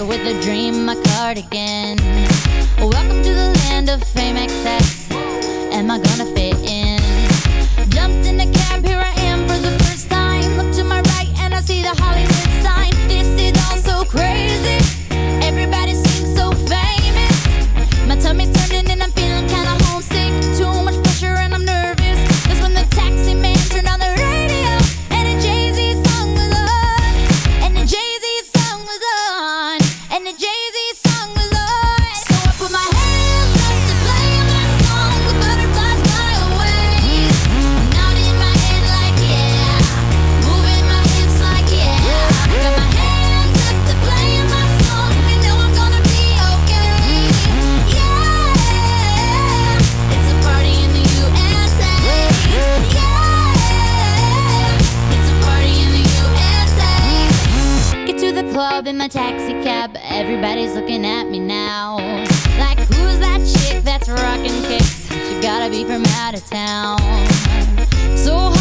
with a dream, my cardigan. Welcome to the land of fame excess. Am I gonna fit in? Jumped in a cab, here I am for the first time. Look to my right and I see the Hollywood sign. This is all so crazy. Everybody seems so famous. My tummy's turning and I'm feeling kinda homesick. Too much pressure and I'm nervous. That's when the taxi man turned on the radio and a Jay-Z song was on. And the Jay-Z song was on. And the Jay-Z song was on. So I put my hands up to play my song. The butterflies fly away. Nodding my head like yeah. Moving my hips like yeah. Got my hands up to play my song. You know I'm gonna be okay. Yeah. It's a party in the USA. Yeah. It's a party in the USA. Get to the club in my taxi cab. Everybody's looking at me now. Like, who's that chick that's rocking kicks? She gotta be from out of town. So